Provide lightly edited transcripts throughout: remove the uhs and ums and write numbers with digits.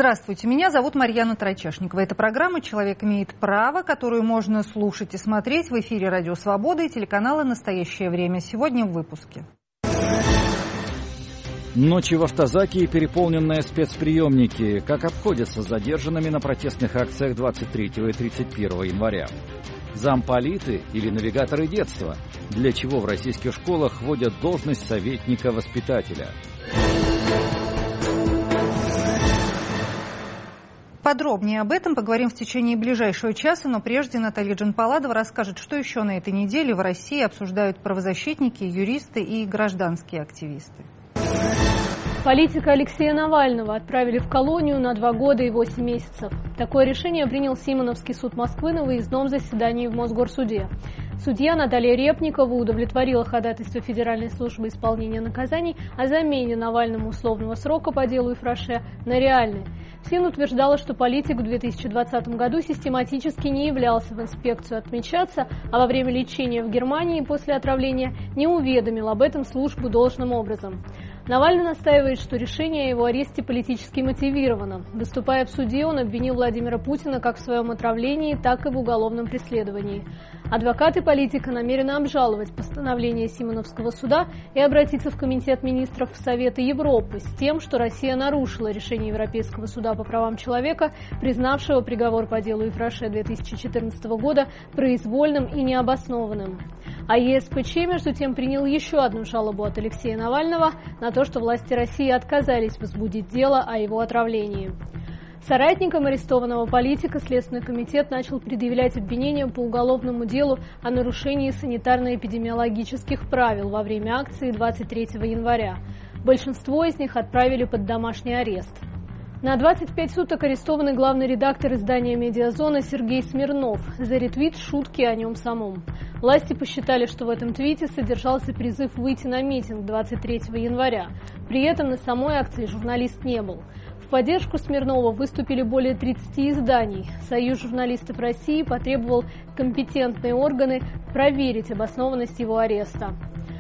Здравствуйте, меня зовут Марьяна Трачешникова. Это программа «Человек имеет право», которую можно слушать и смотреть в эфире «Радио Свобода» и телеканала «Настоящее время». Сегодня в выпуске. Ночи в автозаке и переполненные спецприемники. Как обходятся с задержанными на протестных акциях 23 и 31 января? Замполиты или навигаторы детства? Для чего в российских школах вводят должность советника-воспитателя? Подробнее об этом поговорим в течение ближайшего часа, но прежде Наталья Джанпаладова расскажет, что еще на этой неделе в России обсуждают правозащитники, юристы и гражданские активисты. Политика Алексея Навального отправили в колонию на 2 года и 8 месяцев. Такое решение принял Симоновский суд Москвы на выездном заседании в Мосгорсуде. Судья Наталья Репникова удовлетворила ходатайство Федеральной службы исполнения наказаний о замене Навальному условного срока по делу Ифраше на реальный. ФСИН утверждала, что политик в 2020 году систематически не являлся в инспекцию отмечаться, а во время лечения в Германии после отравления не уведомил об этом службу должным образом. Навальный настаивает, что решение о его аресте политически мотивировано. Выступая в суде, он обвинил Владимира Путина как в своем отравлении, так и в уголовном преследовании. Адвокаты политика намерены обжаловать постановление Симоновского суда и обратиться в Комитет министров Совета Европы с тем, что Россия нарушила решение Европейского суда по правам человека, признавшего приговор по делу Ифраше 2014 года произвольным и необоснованным. А ЕСПЧ, между тем, принял еще одну жалобу от Алексея Навального на то, что власти России отказались возбудить дело о его отравлении. Соратникам арестованного политика Следственный комитет начал предъявлять обвинения по уголовному делу о нарушении санитарно-эпидемиологических правил во время акции 23 января. Большинство из них отправили под домашний арест. На 25 суток арестован главный редактор издания «Медиазона» Сергей Смирнов за ретвит шутки о нем самом. Власти посчитали, что в этом твите содержался призыв выйти на митинг 23 января. При этом на самой акции журналист не был. В поддержку Смирнова выступили более 30 изданий. Союз журналистов России потребовал компетентные органы проверить обоснованность его ареста.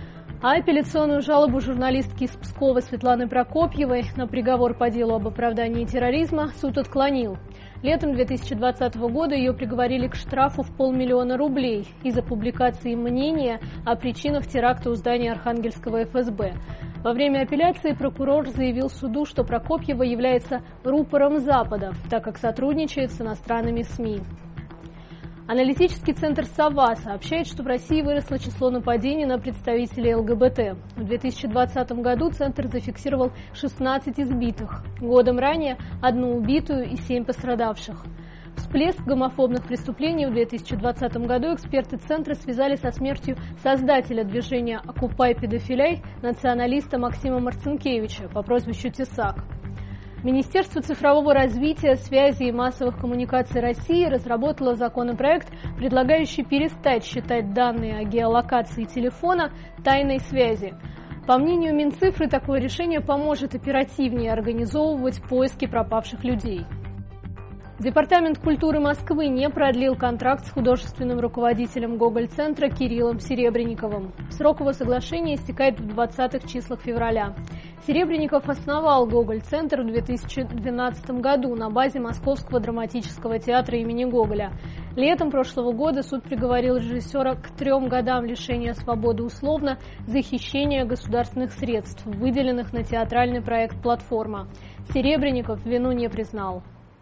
А апелляционную жалобу журналистки из Пскова Светланы Прокопьевой на приговор по делу об оправдании терроризма суд отклонил. Летом 2020 года ее приговорили к штрафу в 500 000 рублей из-за публикации мнения о причинах теракта у здания Архангельского ФСБ. Во время апелляции прокурор заявил суду, что Прокопьева является рупором Запада, так как сотрудничает с иностранными СМИ. Аналитический центр «Сова» сообщает, что в России выросло число нападений на представителей ЛГБТ. В 2020 году центр зафиксировал 16 избитых. Годом ранее 1 убитую и 7 пострадавших. Всплеск гомофобных преступлений в 2020 году эксперты центра связали со смертью создателя движения «Окупай педофиляй» националиста Максима Марцинкевича по прозвищу Тесак. Министерство цифрового развития, связи и массовых коммуникаций России разработало законопроект, предлагающий перестать считать данные о геолокации телефона тайной связи. По мнению Минцифры, такое решение поможет оперативнее организовывать поиски пропавших людей. Департамент культуры Москвы не продлил контракт с художественным руководителем Гоголь-центра Кириллом Серебренниковым. Срок его соглашения истекает в 20-х числах февраля. Серебренников основал Гоголь-центр в 2012 году на базе Московского драматического театра имени Гоголя. Летом прошлого года суд приговорил режиссера к 3 годам лишения свободы условно за хищение государственных средств, выделенных на театральный проект «Платформа». Серебренников вину не признал.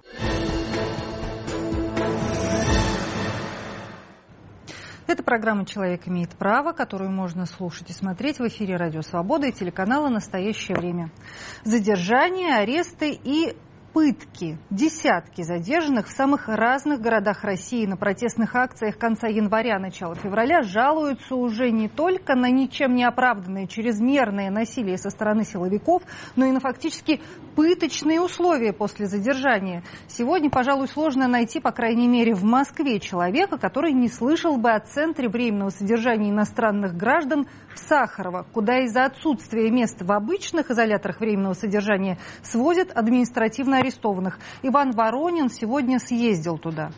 Это программа «Человек имеет право», которую можно слушать и смотреть в эфире «Радио Свобода» и телеканала «Настоящее время». Задержания, аресты и пытки. Десятки задержанных в самых разных городах России на протестных акциях конца января, начала февраля жалуются уже не только на ничем не оправданное чрезмерное насилие со стороны силовиков, но и на фактически пыточные условия после задержания. Сегодня, пожалуй, сложно найти, по крайней мере, в Москве человека, который не слышал бы о центре временного содержания иностранных граждан в Сахарово, куда из-за отсутствия мест в обычных изоляторах временного содержания свозят административно арестованных. Иван Воронин сегодня съездил туда.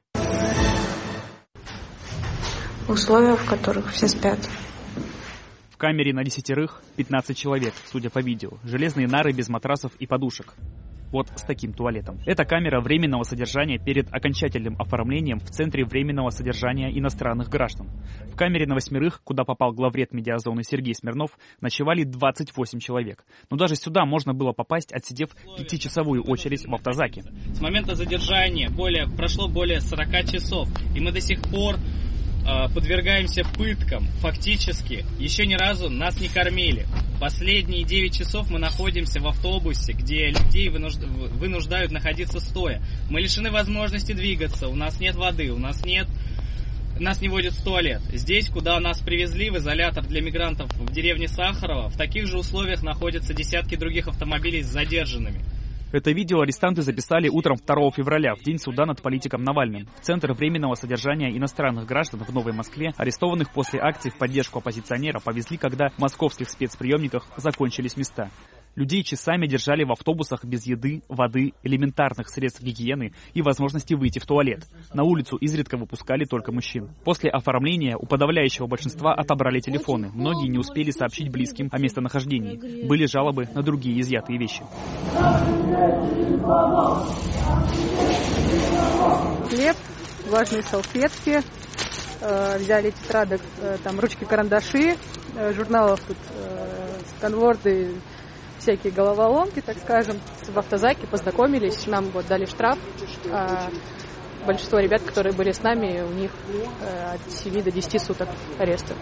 Условия, в которых все спят. В камере на 10 15 человек, судя по видео. Железные нары без матрасов и подушек. вот с таким туалетом. Это камера временного содержания перед окончательным оформлением в Центре временного содержания иностранных граждан. В камере на 8, куда попал главред медиазоны Сергей Смирнов, ночевали 28 человек. Но даже сюда можно было попасть, отсидев 5-часовую очередь в автозаке. С момента задержания прошло более 40 часов, и мы до сих пор подвергаемся пыткам. Фактически, еще ни разу нас не кормили. Последние 9 часов мы находимся в автобусе, где людей вынуждают находиться стоя. Мы лишены возможности двигаться, у нас нет воды, нас не водят в туалет. Здесь, куда нас привезли, в изолятор для мигрантов в деревне Сахарова, в таких же условиях находятся десятки других автомобилей с задержанными. Это видео арестанты записали утром 2 февраля, в день суда над политиком Навальным. В Центр временного содержания иностранных граждан в Новой Москве арестованных после акции в поддержку оппозиционера повезли, когда в московских спецприемниках закончились места. Людей часами держали в автобусах без еды, воды, элементарных средств гигиены и возможности выйти в туалет. На улицу изредка выпускали только мужчин. После оформления у подавляющего большинства отобрали телефоны. Многие не успели сообщить близким о местонахождении. Были жалобы на другие изъятые вещи. Хлеб, влажные салфетки, взяли тетрадок, там ручки, карандаши, журналов тут, сканворды, всякие головоломки, так скажем. В автозаке познакомились, нам вот дали штраф. Большинство ребят, которые были с нами, у них от 7 до 10 суток ареста.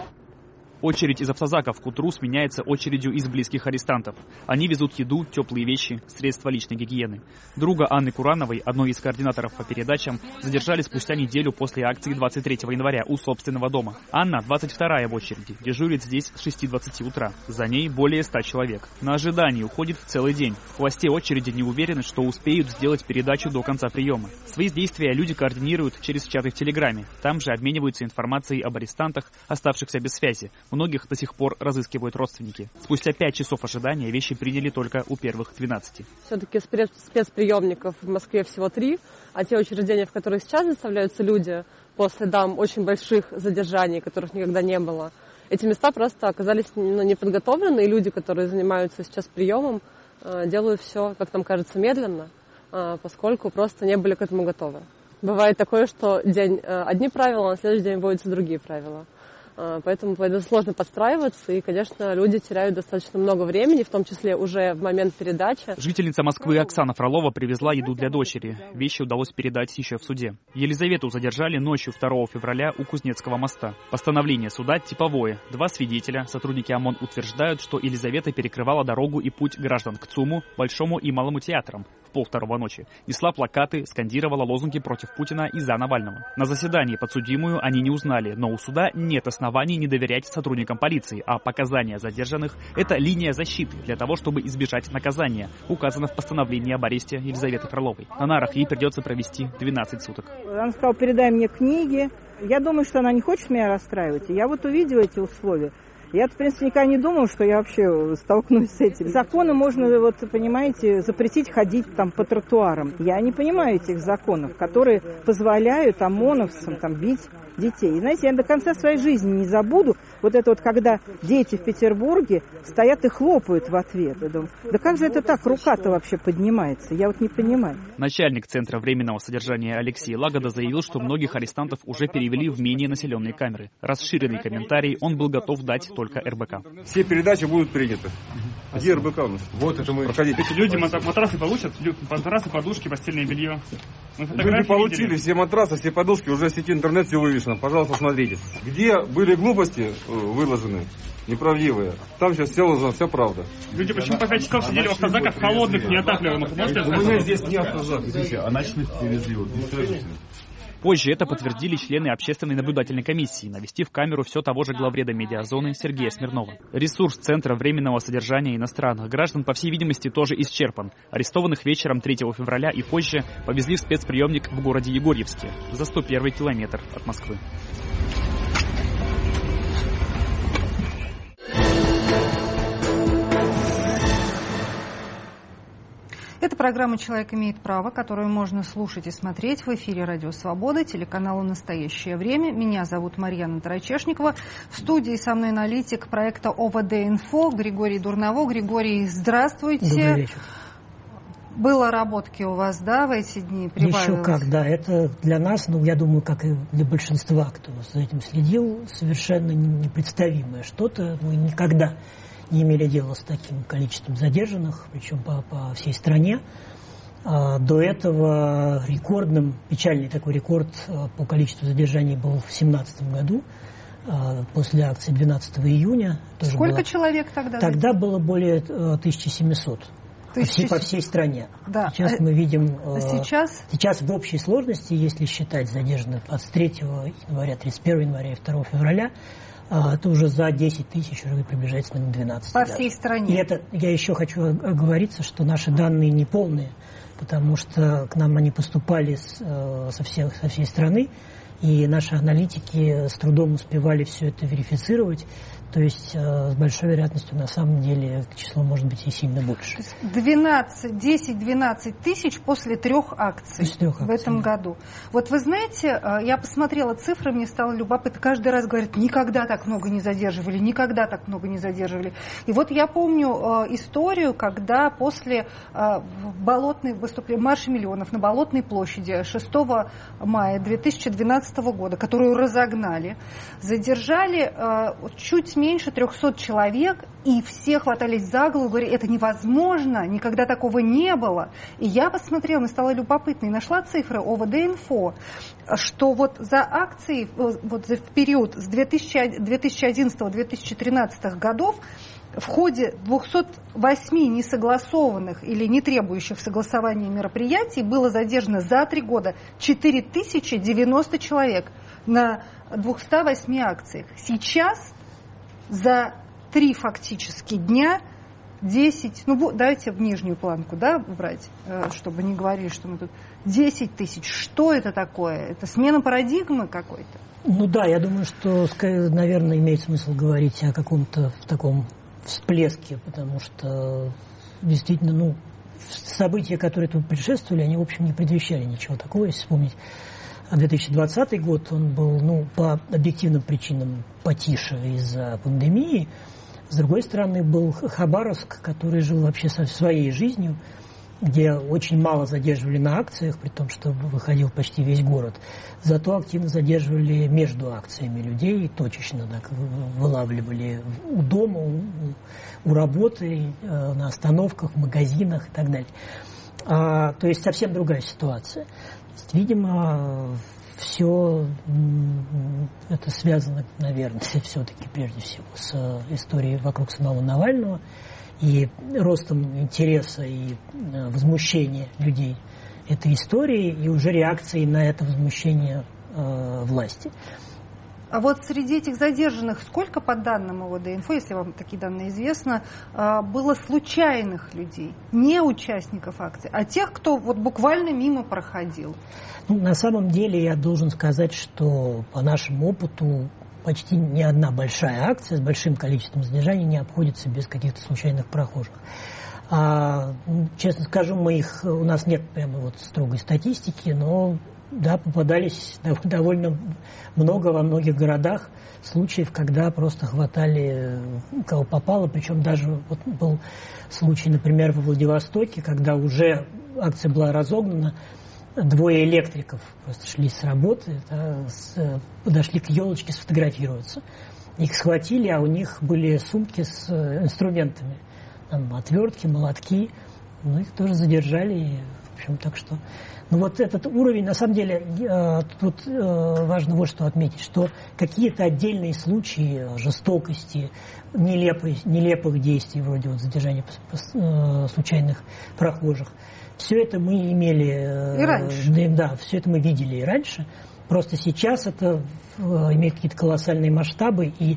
Очередь из автозаков к утру сменяется очередью из близких арестантов. Они везут еду, теплые вещи, средства личной гигиены. Друга Анны Курановой, одной из координаторов по передачам, задержали спустя неделю после акции 23 января у собственного дома. Анна 22-я в очереди, дежурит здесь с 6:20 утра. За ней более 100 человек. На ожидании уходит целый день. В хвосте очереди не уверены, что успеют сделать передачу до конца приема. Свои действия люди координируют через чаты в Телеграме. Там же обмениваются информацией об арестантах, оставшихся без связи. Многих до сих пор разыскивают родственники. Спустя 5 часов ожидания вещи приняли только у первых 12. Все-таки спецприемников в Москве всего 3, а те учреждения, в которых сейчас заставляются люди после очень больших задержаний, которых никогда не было, эти места просто оказались неподготовлены, и люди, которые занимаются сейчас приемом, делают все, как нам кажется, медленно, поскольку просто не были к этому готовы. Бывает такое, что день одни правила, а на следующий день вводятся другие правила. Поэтому сложно подстраиваться, и, конечно, люди теряют достаточно много времени, в том числе уже в момент передачи. Жительница Москвы Оксана Фролова привезла еду для дочери. Вещи удалось передать еще в суде. Елизавету задержали ночью 2 февраля у Кузнецкого моста. Постановление суда типовое. 2 свидетеля, сотрудники ОМОН, утверждают, что Елизавета перекрывала дорогу и путь граждан к ЦУМу, Большому и Малому театрам. В 1:30 ночи несла плакаты, скандировала лозунги против Путина и за Навального. На заседании подсудимую они не узнали, но у суда нет оснований не доверять сотрудникам полиции, а показания задержанных – это линия защиты для того, чтобы избежать наказания, указано в постановлении об аресте Елизаветы Фроловой. На нарах ей придется провести 12 суток. Она сказала: передай мне книги. Я думаю, что она не хочет меня расстраивать. Я вот увидела эти условия. Я, в принципе, никогда не думала, что я вообще столкнусь с этим. Законы можно, вот, понимаете, запретить ходить там по тротуарам. Я не понимаю этих законов, которые позволяют ОМОНовцам там бить детей. И, знаете, я до конца своей жизни не забуду вот это вот, когда дети в Петербурге стоят и хлопают в ответ. Я думаю, да как же это так, рука-то вообще поднимается? Я вот не понимаю. Начальник Центра временного содержания Алексей Лагода заявил, что многих арестантов уже перевели в менее населенные камеры. Расширенный комментарий он был готов дать только РБК. Все передачи будут приняты. Где РБК у нас? Вот это мы. Проходите. Эти люди матрасы получат, матрасы, подушки, постельное белье. Люди получили все матрасы, все подушки, уже в сети интернет все вывешено. Пожалуйста, смотрите. Где были глупости выложены, неправдивые, там сейчас вся правда. Люди почему по 5 часов сидели в автозаках холодных, неотапливаемых? У меня здесь не автозак, здесь, а ночных привезли. Позже это подтвердили члены общественной наблюдательной комиссии, навестив камеру все того же главреда медиазоны Сергея Смирнова. Ресурс Центра временного содержания иностранных граждан, по всей видимости, тоже исчерпан. Арестованных вечером 3 февраля и позже повезли в спецприемник в городе Егорьевске, за 101 километр от Москвы. Это программа «Человек имеет право», которую можно слушать и смотреть в эфире «Радио Свобода», телеканала «Настоящее время». Меня зовут Марьяна Тарачешникова. В студии со мной аналитик проекта ОВД-Инфо Григорий Дурново. Григорий, здравствуйте. Добрый вечер. Было работки у вас, да, в эти дни? Прибавилось? Еще как, да. Это для нас, я думаю, как и для большинства, кто за этим следил, совершенно непредставимое что-то. Мы никогда не имели дела с таким количеством задержанных, причем по всей стране. До этого печальный такой рекорд по количеству задержаний был в 2017 году, после акции 12 июня. Сколько человек тогда? Тогда было более 1700. По всей стране. Да. Сейчас мы видим... Сейчас в общей сложности, если считать задержанных 23 января, 31 января и 2 февраля, это уже за 10 тысяч уже приближается на 12. По всей стране. И это, я еще хочу оговориться, что наши данные не полные, потому что к нам они поступали со всей страны, и наши аналитики с трудом успевали все это верифицировать. То есть с большой вероятностью на самом деле число может быть и сильно больше. 10-12 тысяч после 3 акций в этом году. Вот вы знаете, я посмотрела цифры, мне стало любопытно. Каждый раз говорят, никогда так много не задерживали, никогда так много не задерживали. И вот я помню историю, когда после марша миллионов на Болотной площади 6 мая 2012 года, которую разогнали, задержали чуть меньше 300 человек, и все хватались за голову, говорили, это невозможно, никогда такого не было. И я посмотрела, мне стало любопытно, и нашла цифры ОВД-инфо, что вот за акции, вот в период с 2011-2013 годов в ходе 208 несогласованных или не требующих согласования мероприятий было задержано за 3 года 4090 человек на 208 акциях. Сейчас за 3 фактически дня 10, давайте в нижнюю планку, брать, чтобы не говорили, что мы тут 10 тысяч. Что это такое? Это смена парадигмы какой-то? Я думаю, что, наверное, имеет смысл говорить о каком-то таком всплеске, потому что действительно, события, которые тут предшествовали, они, в общем, не предвещали ничего такого. Если вспомнить 2020 год, он был, по объективным причинам потише из-за пандемии. С другой стороны, был Хабаровск, который жил вообще своей жизнью, где очень мало задерживали на акциях, при том, что выходил почти весь город. Зато активно задерживали между акциями людей, точечно так вылавливали у дома, у работы, на остановках, в магазинах и так далее. То есть совсем другая ситуация. Видимо, все это связано, наверное, все-таки прежде всего с историей вокруг самого Навального и ростом интереса и возмущения людей этой историей и уже реакцией на это возмущение власти. А вот среди этих задержанных сколько, по данным ОВД-инфо, если вам такие данные известно, было случайных людей, не участников акции, а тех, кто буквально мимо проходил? На самом деле я должен сказать, что по нашему опыту почти ни одна большая акция с большим количеством задержаний не обходится без каких-то случайных прохожих. Честно скажу, у нас нет прямо строгой статистики, но попадались довольно много во многих городах случаев, когда просто хватали кого попало. Причем даже был случай, например, во Владивостоке, когда уже акция была разогнана, 2 электриков просто шли с работы, подошли к елочке сфотографироваться. Их схватили, а у них были сумки с инструментами. Там отвертки, молотки. Их тоже задержали. В общем, так что... этот уровень, на самом деле, тут важно вот что отметить, что какие-то отдельные случаи жестокости, нелепых действий, вроде задержания случайных прохожих, все это мы имели... И раньше. Да, все это мы видели и раньше. Просто сейчас это имеет какие-то колоссальные масштабы, и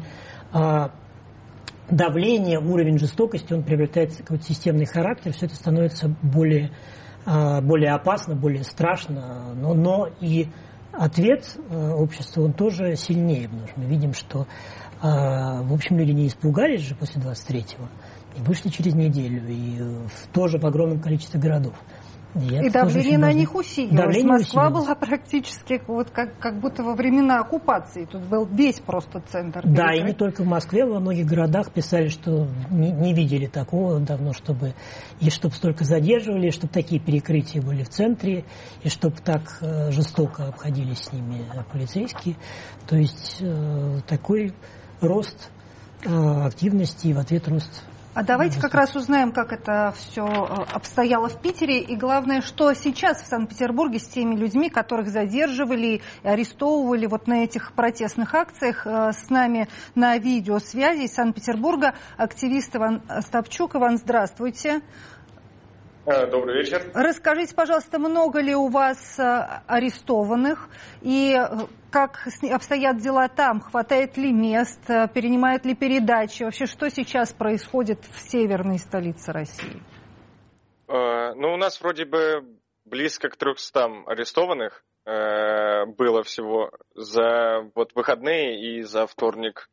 давление, уровень жестокости, он приобретает какой-то системный характер, все это становится более опасно, более страшно, но и ответ общества, он тоже сильнее, потому что мы видим, что, в общем, люди не испугались же после 23-го, и вышли через неделю, и тоже в огромном количестве городов. И давление на них усилилось. Москва была практически вот как будто во времена оккупации. Тут был весь просто центр. Да, и не только в Москве, во многих городах писали, что не видели такого давно, чтобы столько задерживали, чтобы такие перекрытия были в центре, и чтобы так жестоко обходились с ними полицейские. То есть такой рост активности и в ответ рост. А давайте как раз узнаем, как это все обстояло в Питере. И главное, что сейчас в Санкт-Петербурге с теми людьми, которых задерживали и арестовывали вот на этих протестных акциях. С нами на видеосвязи из Санкт-Петербурга активист Иван Остапчук. Иван, здравствуйте. Добрый вечер. Расскажите, пожалуйста, много ли у вас арестованных и как обстоят дела там? Хватает ли мест? Перенимают ли передачи? Вообще, что сейчас происходит в северной столице России? У нас вроде бы близко к 300 арестованных было всего за выходные и за вторник.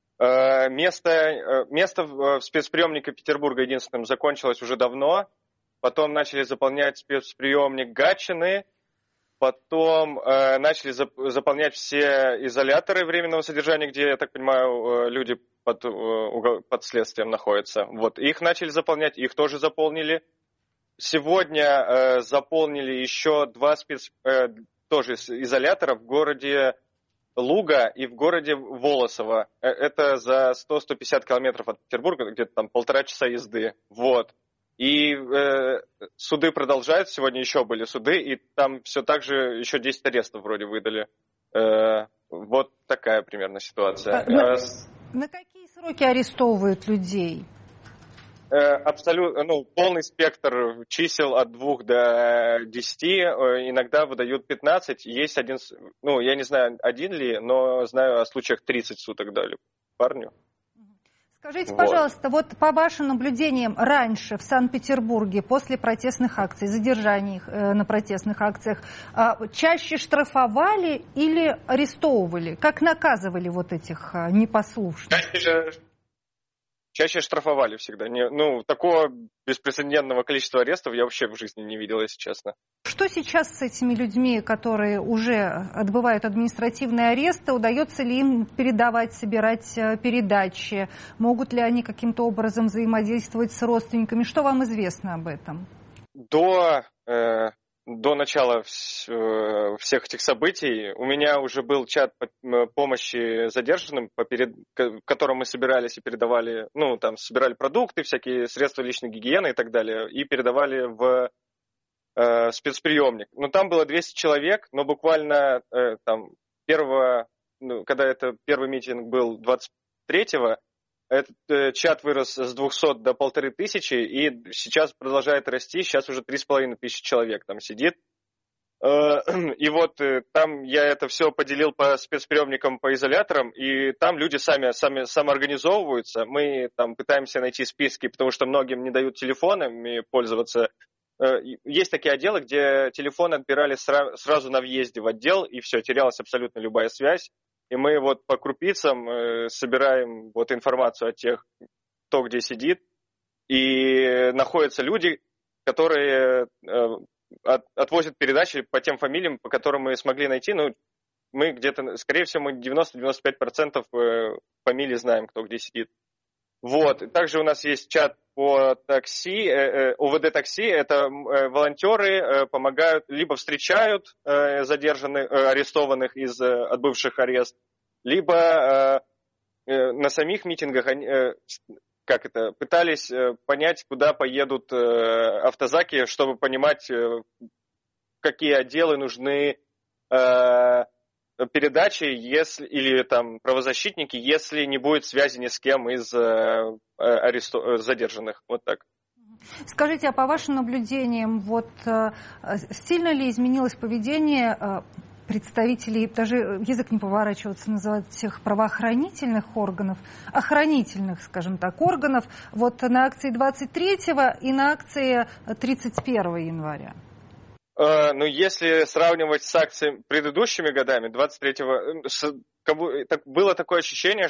Место в спецприемнике Петербурга единственным закончилось уже давно. Потом начали заполнять спецприемник Гатчины, потом начали заполнять все изоляторы временного содержания, где, я так понимаю, люди под следствием находятся. Вот, их начали заполнять, их тоже заполнили. Сегодня заполнили еще 2 тоже изолятора в городе Луга и в городе Волосово. Это за 100-150 километров от Петербурга, где-то там 1,5 часа езды. Вот. И суды продолжаются, сегодня еще были суды, и там все так же еще 10 арестов вроде выдали. Вот такая примерно ситуация. На какие сроки арестовывают людей? Абсолютно, полный спектр чисел от 2 до 10, иногда выдают 15. Есть один, я не знаю, один ли, но знаю о случаях 30 суток дали парню. Скажите, пожалуйста, вот по вашим наблюдениям раньше в Санкт-Петербурге после протестных акций, задержаний на протестных акциях, чаще штрафовали или арестовывали? Как наказывали вот этих непослушных? Чаще штрафовали всегда. Такого беспрецедентного количества арестов я вообще в жизни не видел, если честно. Что сейчас с этими людьми, которые уже отбывают административные аресты? Удается ли им передавать, собирать передачи? Могут ли они каким-то образом взаимодействовать с родственниками? Что вам известно об этом? До начала всех этих событий у меня уже был чат помощи задержанным, в котором мы собирались и передавали, собирали продукты, всякие средства личной гигиены и так далее, и передавали в спецприемник. Там было 200 человек, но буквально когда это первый митинг был 23-го, этот чат вырос с 200 до 1500, и сейчас продолжает расти, сейчас уже 3500 человек там сидит. И вот там я это все поделил по спецприемникам, по изоляторам, и там люди сами самоорганизовываются. Мы там пытаемся найти списки, потому что многим не дают телефонами пользоваться. Есть такие отделы, где телефон отбирали сразу на въезде в отдел, и все, терялась абсолютно любая связь. И мы вот по крупицам собираем информацию о тех, кто где сидит. И находятся люди, которые отвозят передачи по тем фамилиям, по которым мы смогли найти. Мы где-то, скорее всего, мы 90-95% фамилий знаем, кто где сидит. Вот. Также у нас есть чат по такси, ОВД-такси. Это волонтеры помогают, либо встречают задержанных, арестованных из отбывших арест, либо на самих митингах пытались понять, куда поедут автозаки, чтобы понимать, какие отделы нужны передачи, или там правозащитники, если не будет связи ни с кем из задержанных. Вот так. Скажите, а по вашим наблюдениям, сильно ли изменилось поведение представителей, даже язык не поворачивается называть всех правоохранительных органов, охранительных, скажем так, органов, на акции 23-го и на акции 31 января? Если сравнивать с акциями предыдущими годами, 23-го, было такое ощущение,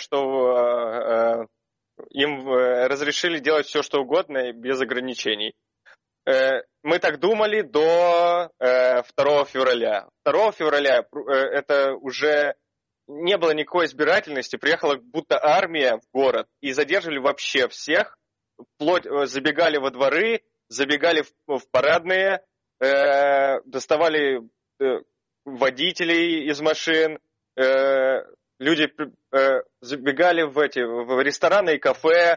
что им разрешили делать все, что угодно, без ограничений. Мы так думали до 2 февраля. 2 февраля это уже не было никакой избирательности, приехала будто армия в город и задерживали вообще всех, вплоть забегали во дворы, забегали в парадные, доставали водителей из машин, люди забегали в рестораны и кафе,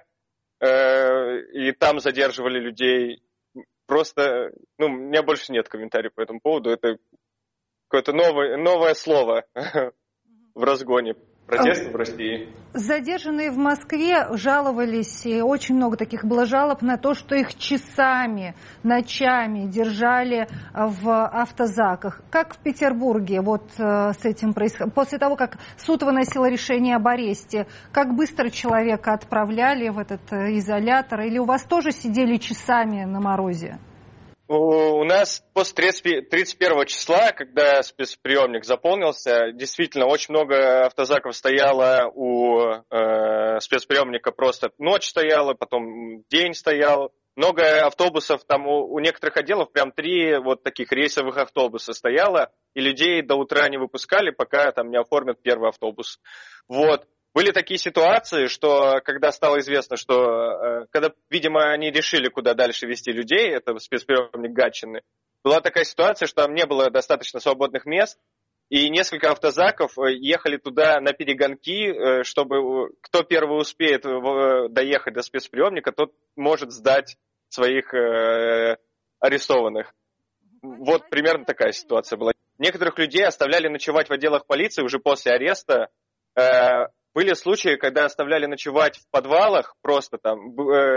и там задерживали людей. Просто, у меня больше нет комментариев по этому поводу. Это какое-то новое слово в разгоне протестов в России. Задержанные в Москве жаловались, и очень много таких было жалоб на то, что их часами, ночами держали в автозаках. Как в Петербурге с этим происходило? После того, как суд выносил решение об аресте, как быстро человека отправляли в этот изолятор? Или у вас тоже сидели часами на морозе? У нас после 31 числа, когда спецприемник заполнился, действительно очень много автозаков стояло у спецприемника, просто ночь стояла, потом день стоял. Много автобусов, там у некоторых отделов прям 3 таких рейсовых автобуса стояло, и людей до утра не выпускали, пока там не оформят первый автобус. Были такие ситуации, что когда стало известно, что, когда, видимо, они решили, куда дальше везти людей, это спецприемник Гатчины, была такая ситуация, что там не было достаточно свободных мест, и несколько автозаков ехали туда на перегонки, чтобы кто первый успеет доехать до спецприемника, тот может сдать своих арестованных. Примерно такая ситуация была. Некоторых людей оставляли ночевать в отделах полиции уже после ареста. Были случаи, когда оставляли ночевать в подвалах, просто там,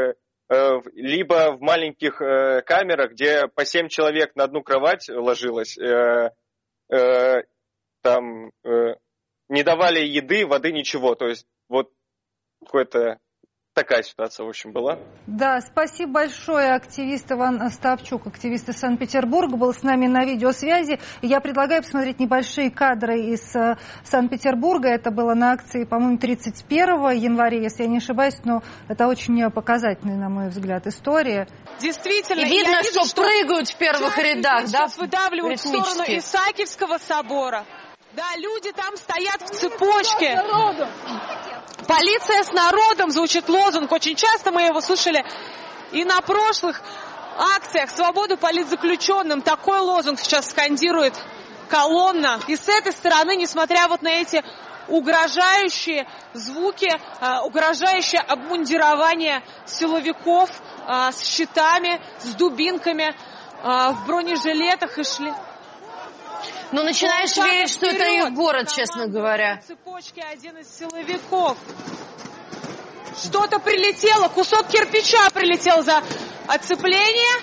либо в маленьких камерах, где по 7 человек на одну кровать ложилось, там не давали еды, воды, ничего. То есть какая-то такая ситуация, в общем, была. Да, спасибо большое. Активист Иван Ставчук, активист из Санкт-Петербурга, был с нами на видеосвязи. Я предлагаю посмотреть небольшие кадры из Санкт-Петербурга. Это было на акции, по-моему, 31 января, если я не ошибаюсь, но это очень показательная, на мой взгляд, история. Действительно. И видно, что прыгают в первых рядах, да? Сейчас выдавливают в сторону Исаакиевского собора. Да, люди там стоят в цепочке. Полиция с народом, звучит лозунг. Очень часто мы его слышали и на прошлых акциях. Свободу политзаключенным. Такой лозунг сейчас скандирует колонна. И с этой стороны, несмотря на эти угрожающие звуки, угрожающее обмундирование силовиков с щитами, с дубинками, в бронежилетах и шли. Но начинаешь верить, что это их город, честно говоря. На цепочке один из силовиков. Что-то прилетело, кусок кирпича прилетел за оцепление.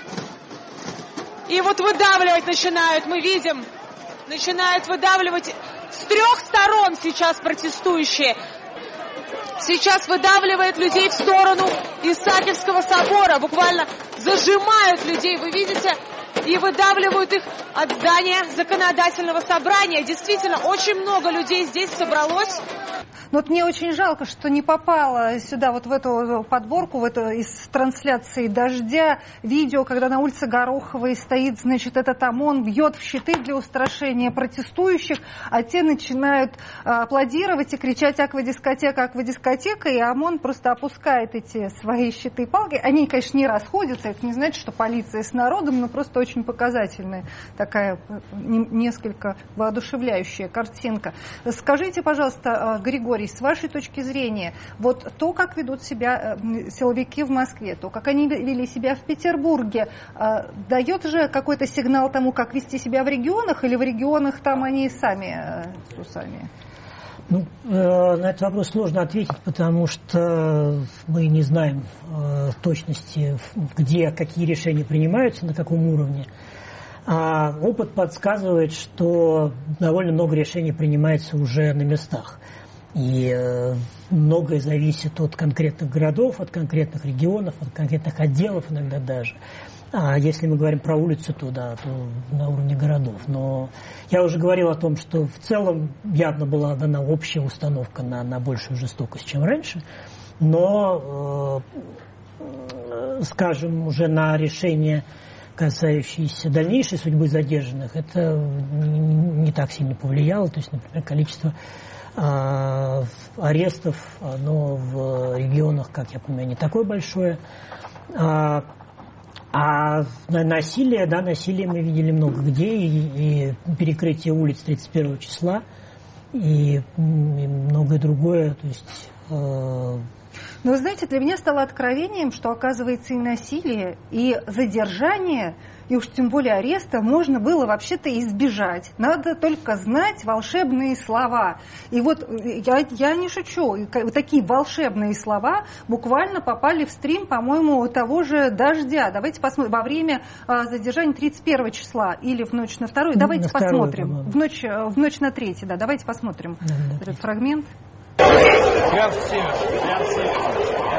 И выдавливать начинают, мы видим. Начинают выдавливать с 3 сторон сейчас протестующие. Сейчас выдавливает людей в сторону Исаакиевского собора. Буквально зажимают людей, вы видите, и выдавливают их от здания законодательного собрания. Действительно, очень много людей здесь собралось. Мне очень жалко, что не попало сюда, в эту подборку, из трансляции «Дождя» видео, когда на улице Гороховой стоит, этот ОМОН, бьет в щиты для устрашения протестующих, а те начинают аплодировать и кричать «Аквадискотека, аквадискотека», и ОМОН просто опускает эти свои щиты и палки. Они, конечно, не расходятся, это не значит, что полиция с народом, но просто очень показательная, такая несколько воодушевляющая картинка. Скажите, пожалуйста, Григорий, с вашей точки зрения, то, как ведут себя силовики в Москве, то, как они вели себя в Петербурге, дает же какой-то сигнал тому, как вести себя в регионах, или в регионах там они сами с усами? На этот вопрос сложно ответить, потому что мы не знаем в точности, где какие решения принимаются, на каком уровне. А опыт подсказывает, что довольно много решений принимается уже на местах. И многое зависит от конкретных городов, от конкретных регионов, от конкретных отделов иногда даже. А если мы говорим про улицу, то да, то на уровне городов. Но я уже говорил о том, что в целом явно была дана общая установка на большую жестокость, чем раньше. Но, скажем, уже на решение касающиеся дальнейшей судьбы задержанных, это не так сильно повлияло. То есть, например, количество арестов, оно в регионах, как я понимаю, не такое большое. А насилие мы видели много где, и перекрытие улиц 31 числа, и многое другое. То есть, Но вы знаете, для меня стало откровением, что, оказывается, и насилие, и задержание, и уж тем более ареста можно было вообще-то избежать. Надо только знать волшебные слова. И вот я не шучу, вот такие волшебные слова буквально попали в стрим, по-моему, того же «Дождя». Давайте посмотрим. Во время задержания 31 числа или в ночь на 2, давайте посмотрим. В ночь на 3, да, давайте посмотрим этот фрагмент. Прям в север.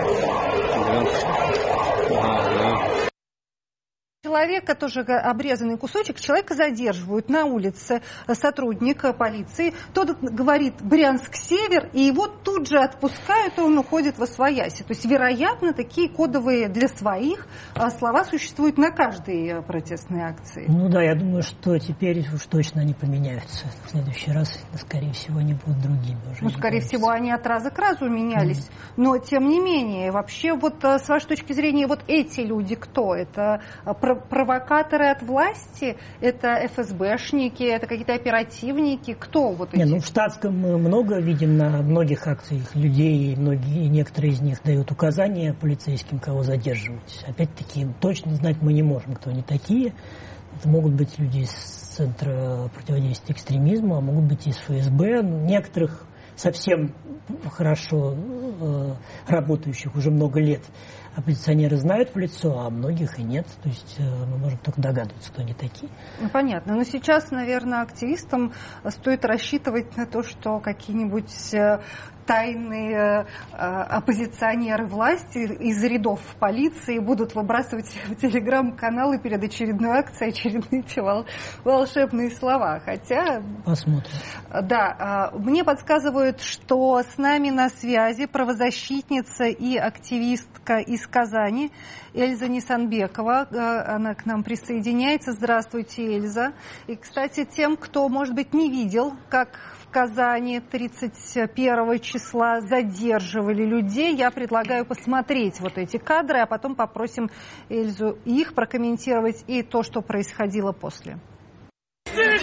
Человека, тоже обрезанный кусочек, человека задерживают на улице, сотрудник полиции. Тот говорит «Брянск-Север», и его тут же отпускают, и он уходит восвояси. То есть, вероятно, такие кодовые для своих слова существуют на каждой протестной акции. Ну да, я думаю, что теперь уж точно они поменяются. В следующий раз, скорее всего, они будут другими. Ну, скорее всего, они от раза к разу менялись. Но, тем не менее, вообще, вот с вашей точки зрения, вот эти люди кто? Это провокаторы от власти, это ФСБшники, это какие-то оперативники, кто вот эти? В штатском мы много видим на многих акциях людей, и некоторые из них дают указания полицейским, кого задерживать. Опять-таки, точно знать мы не можем, кто они такие. Это могут быть люди из Центра противодействия экстремизму, а могут быть из ФСБ. Некоторых совсем хорошо работающих уже много лет оппозиционеры знают в лицо, а многих и нет. То есть мы можем только догадываться, кто они такие. Ну, понятно. Но сейчас, наверное, активистам стоит рассчитывать на то, что какие-нибудь тайные оппозиционеры власти из рядов полиции будут выбрасывать в телеграм-каналы перед очередной акцией очередные волшебные слова. Хотя... Посмотрим. Да, мне подсказывают, что с нами на связи правозащитница и активистка из Казани Эльза Нисанбекова. Она к нам присоединяется. Здравствуйте, Эльза. И, кстати, тем, кто, может быть, не видел, как в Казани 31 числа задерживали людей, я предлагаю посмотреть вот эти кадры, а потом попросим Эльзу их прокомментировать и то, что происходило после. Ты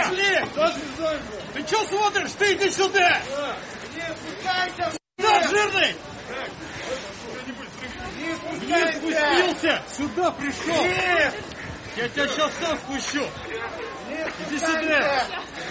что смотришь? Ты иди сюда! Да, жирный! Не спустился! Сюда пришел! Я тебя сейчас сам спущу! Иди сюда!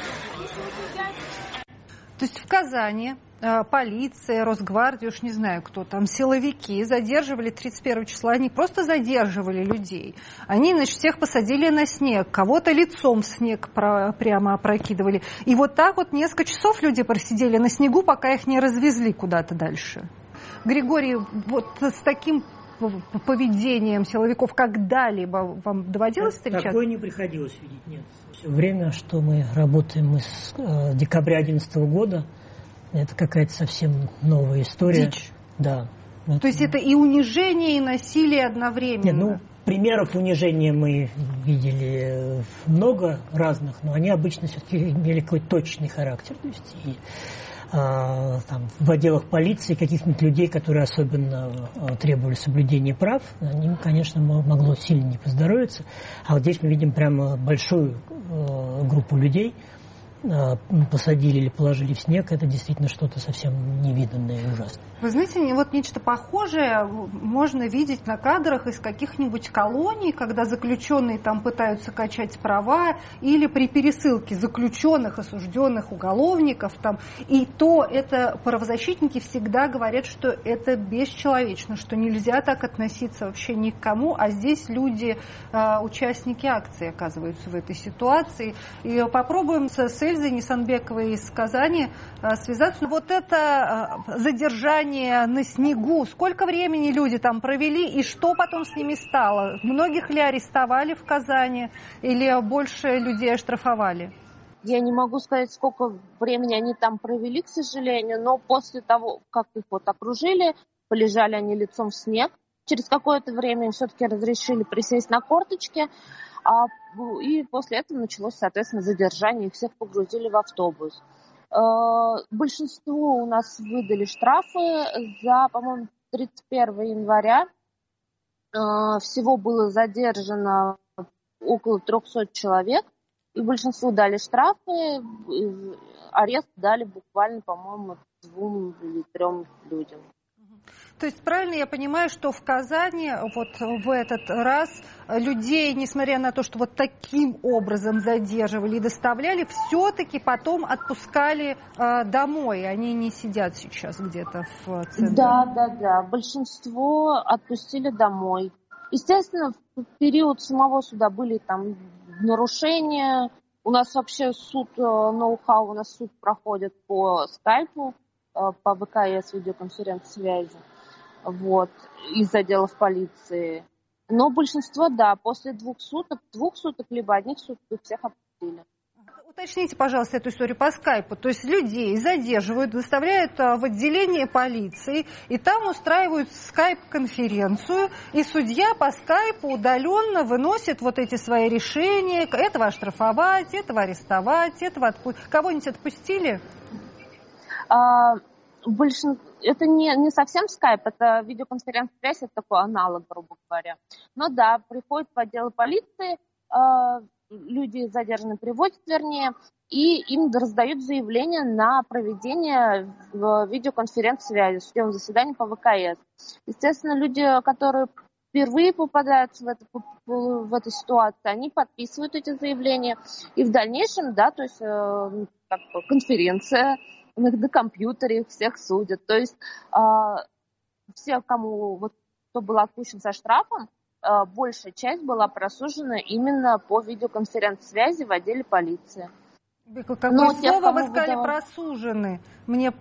То есть в Казани полиция, Росгвардия, уж не знаю кто там, силовики задерживали 31 числа, они просто задерживали людей. Они, значит, всех посадили на снег, кого-то лицом в снег прямо опрокидывали. И вот так вот несколько часов люди просидели на снегу, пока их не развезли куда-то дальше. Григорий, вот с таким поведением силовиков когда-либо вам доводилось встречаться? Такое не приходилось видеть, нет. Все время, что мы работаем с декабря 2011 года, это какая-то совсем новая история. Дичь. Да. То есть это и унижение, и насилие одновременно? Нет, примеров унижения мы видели много разных, но они обычно все-таки имели какой-то точный характер. То есть там, в отделах полиции каких-нибудь людей, которые особенно требовали соблюдения прав, им, конечно, могло сильно не поздоровиться. А вот здесь мы видим прямо большую группу людей, посадили или положили в снег, это действительно что-то совсем невиданное и ужасное. Вы знаете, вот нечто похожее можно видеть на кадрах из каких-нибудь колоний, когда заключенные там пытаются качать права, или при пересылке заключенных, осужденных уголовников. Там. И то это правозащитники всегда говорят, что это бесчеловечно, что нельзя так относиться вообще ни к кому, а здесь люди, участники акции, оказываются в этой ситуации. И попробуем с Эльзой Нисанбековой из Казани связаться. Вот это задержание на снегу. Сколько времени люди там провели и что потом с ними стало? Многих ли арестовали в Казани или больше людей оштрафовали? Я не могу сказать, сколько времени они там провели, к сожалению, но после того, как их вот окружили, полежали они лицом в снег, Через какое-то время им все-таки разрешили присесть на корточки, и после этого началось, соответственно, задержание, их всех погрузили в автобус. Большинству у нас выдали штрафы за, по-моему, 31 января. Всего было задержано около 300 человек, и большинству дали штрафы, арест дали буквально, по-моему, 2 или 3 людям. То есть правильно я понимаю, что в Казани вот в этот раз людей, несмотря на то, что вот таким образом задерживали и доставляли, все-таки потом отпускали домой, они не сидят сейчас где-то в центре? Да, большинство отпустили домой. Естественно, в период самого суда были там нарушения. У нас вообще суд, ноу-хау, у нас суд проходит по скайпу, по ВКС, видеоконференц-связи, вот, из отделов полиции. Но большинство, да, после 2 суток, либо 1 суток их всех отпустили. Уточните, пожалуйста, эту историю по скайпу. То есть людей задерживают, доставляют в отделение полиции, и там устраивают скайп-конференцию, и судья по скайпу удаленно выносит вот эти свои решения, этого оштрафовать, этого арестовать, этого кого-нибудь отпустили? Это не совсем скайп, это видеоконференц-связь, это такой аналог, грубо говоря. Но да, приходят в отделы полиции, люди задержанные приводят, вернее, и им раздают заявление на проведение видеоконференц-связи, судебного заседания по ВКС. Естественно, люди, которые впервые попадают в эту ситуацию, они подписывают эти заявления, и в дальнейшем, да, то есть конференция, на компьютере всех судят. То есть все, кто был отпущен со штрафом, большая часть была просужена именно по видеоконференц-связи в отделе полиции. Какое слово вы сказали, просужены? Мне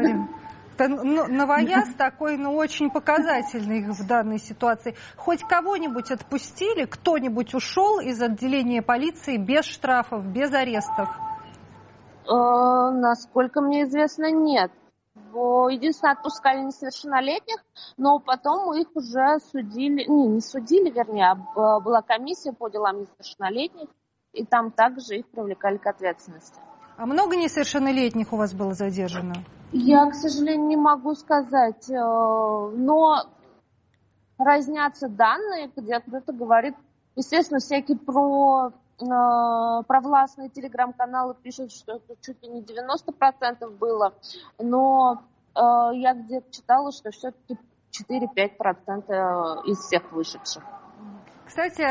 новояз такой, очень показательный в данной ситуации. Хоть кого-нибудь отпустили, кто-нибудь ушел из отделения полиции без штрафов, без арестов? Насколько мне известно, нет. Единственное, отпускали несовершеннолетних, но потом их уже судили, не судили, вернее, а была комиссия по делам несовершеннолетних, и там также их привлекали к ответственности. А много несовершеннолетних у вас было задержано? Я, к сожалению, не могу сказать, но разнятся данные, где кто-то говорит, естественно, всякие провластные телеграм-каналы пишут, что это чуть ли не 90% было, но я где-то читала, что все-таки 4-5% из всех вышедших. Кстати,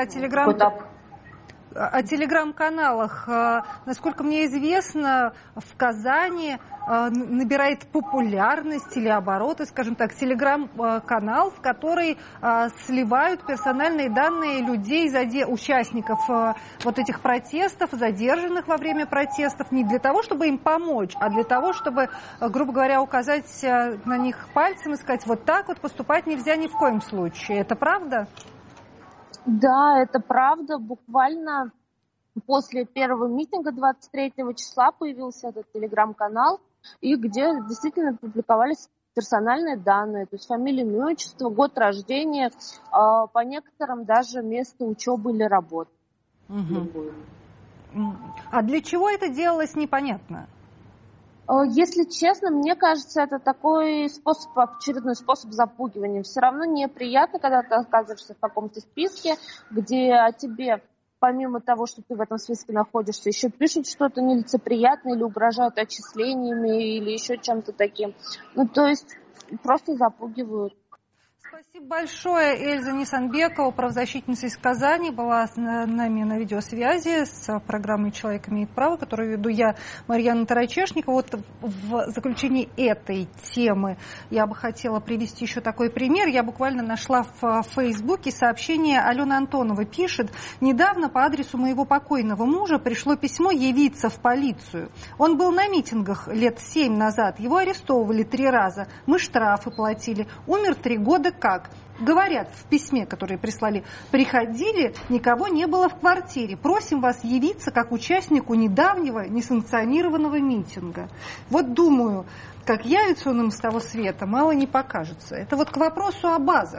о телеграм-каналах. Насколько мне известно, в Казани набирает популярность или обороты, скажем так, телеграм-канал, в который сливают персональные данные людей, участников вот этих протестов, задержанных во время протестов, не для того, чтобы им помочь, а для того, чтобы, грубо говоря, указать на них пальцем и сказать, вот так вот поступать нельзя ни в коем случае. Это правда? Да, это правда. Буквально после первого митинга 23 числа появился этот телеграм-канал, и где действительно публиковались персональные данные, то есть фамилия, имя, отчество, год рождения, по некоторым даже место учебы или работы. Угу. А для чего это делалось, непонятно? Если честно, мне кажется, это такой очередной способ запугивания. Все равно неприятно, когда ты оказываешься в каком-то списке, где о тебе, помимо того, что ты в этом списке находишься, еще пишут что-то нелицеприятное или угрожают отчислениями или еще чем-то таким. То есть просто запугивают. Спасибо большое. Эльза Нисанбекова, правозащитница из Казани, была с нами на видеосвязи с программой «Человек имеет право», которую веду я, Марьяна Тарачешникова. Вот в заключении этой темы я бы хотела привести еще такой пример. Я буквально нашла в Фейсбуке сообщение. Алена Антонова пишет: недавно по адресу моего покойного мужа пришло письмо явиться в полицию. Он был на митингах лет 7 назад. Его арестовывали 3 раза. Мы штрафы платили. Умер 3 года как? Говорят в письме, которое прислали, приходили, никого не было в квартире. Просим вас явиться как участнику недавнего несанкционированного митинга. Вот думаю, как явится он им с того света, мало не покажется. Это вот к вопросу о базах.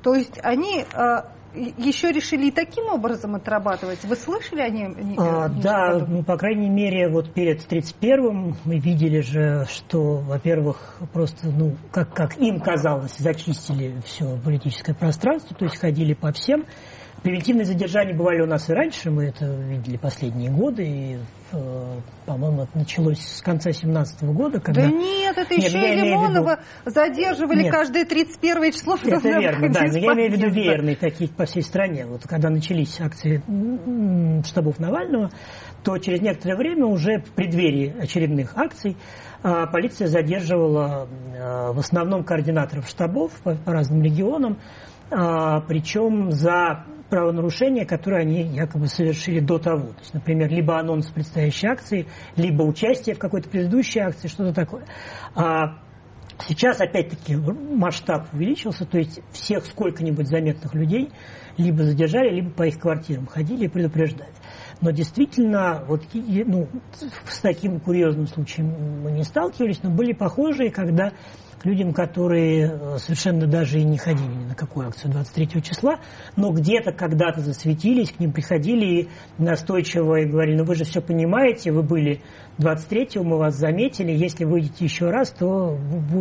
То есть они еще решили и таким образом отрабатывать. Вы слышали о нем? Да, ну, по крайней мере, вот перед 31-м мы видели же, что, во-первых, просто, ну, как им казалось, зачистили все политическое пространство, то есть ходили по всем. Превентивные задержания бывали у нас и раньше, мы это видели последние годы, и, по-моему, это началось с конца 2017 года. Когда... Да нет, это еще и Лимонова задерживали каждое 31 число. Это верно, да, но я имею в виду веерные такие по всей стране. Вот когда начались акции штабов Навального, то через некоторое время уже в преддверии очередных акций полиция задерживала в основном координаторов штабов по разным регионам, причем за правонарушения, которые они якобы совершили до того. То есть, например, либо анонс предстоящей акции, либо участие в какой-то предыдущей акции, что-то такое. Сейчас, опять-таки, масштаб увеличился, то есть всех сколько-нибудь заметных людей либо задержали, либо по их квартирам ходили и предупреждали. Но действительно, вот, ну, с таким курьезным случаем мы не сталкивались, но были похожие, когда людям, которые совершенно даже и не ходили ни на какую акцию 23 числа, но где-то когда-то засветились, к ним приходили и настойчиво и говорили: ну вы же все понимаете, вы были 23-го, мы вас заметили, если выйдете еще раз, то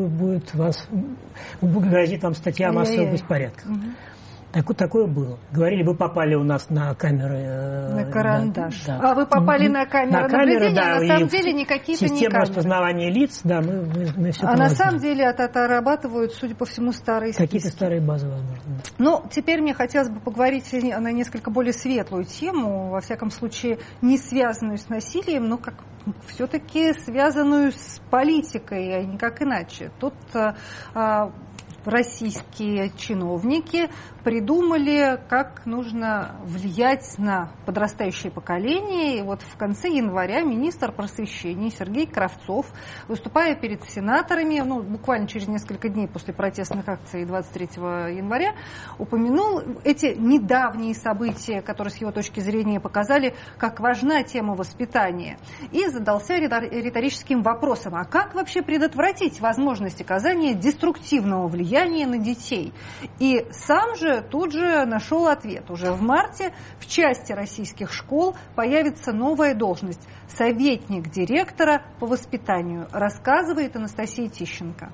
грозит вам статья о массовых беспорядках. Такое было. Говорили, вы попали у нас на камеры. На карандаш. Да. А вы попали на камеры наблюдения, да, на самом деле никакие-то не камеры. Система распознавания лиц, да, мы все на самом деле отрабатывают, судя по всему, старые списки. Какие-то старые базы, возможно. Ну, теперь мне хотелось бы поговорить на несколько более светлую тему, во всяком случае, не связанную с насилием, но как все-таки связанную с политикой, а никак иначе. Тут российские чиновники придумали, как нужно влиять на подрастающее поколение. И вот в конце января министр просвещения Сергей Кравцов, выступая перед сенаторами, ну, буквально через несколько дней после протестных акций 23 января, упомянул эти недавние события, которые с его точки зрения показали, как важна тема воспитания. И задался риторическим вопросом: а как вообще предотвратить возможность оказания деструктивного влияния на детей? И сам же тут же нашел ответ. Уже в марте в части российских школ появится новая должность – советник директора по воспитанию, рассказывает Анастасия Тищенко.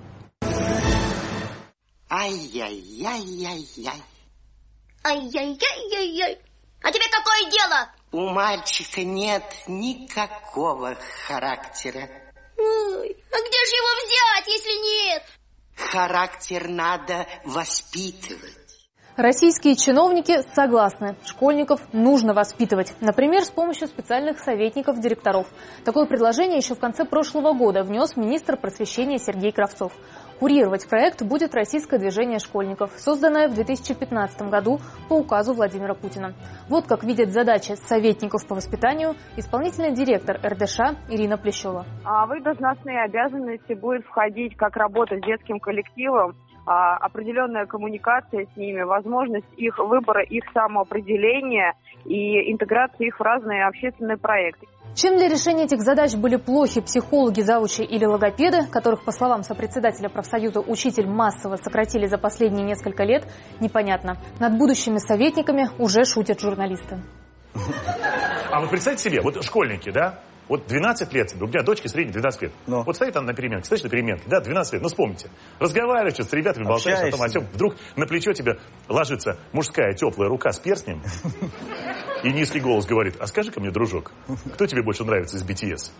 Ай-яй-яй-яй-яй. Ай-яй-яй-яй-яй. А тебе какое дело? У мальчика нет никакого характера. Ой, а где же его взять, если нет? Характер надо воспитывать. Российские чиновники согласны. Школьников нужно воспитывать. Например, с помощью специальных советников-директоров. Такое предложение еще в конце прошлого года внес министр просвещения Сергей Кравцов. Курировать проект будет Российское движение школьников, созданное в 2015 году по указу Владимира Путина. Вот как видит задачи советников по воспитанию исполнительный директор РДШ Ирина Плещева. В их должностные обязанности будет входить как работа с детским коллективом, определенная коммуникация с ними, возможность их выбора, их самоопределения и интеграции их в разные общественные проекты. Чем для решения этих задач были плохи психологи, завучи или логопеды, которых, по словам сопредседателя профсоюза «Учитель» массово сократили за последние несколько лет, непонятно. Над будущими советниками уже шутят журналисты. А вот представьте себе, вот школьники, да? Вот 12 лет, у меня дочке средней 12 лет. Но. Вот стоит она на переменке, стоишь на переменке, да, 12 лет, ну вспомните. Разговариваешь с ребятами, болтаешь, о том, о сём. Вдруг на плечо тебе ложится мужская теплая рука с перстнем. И низкий голос говорит: а скажи-ка мне, дружок, кто тебе больше нравится из BTS?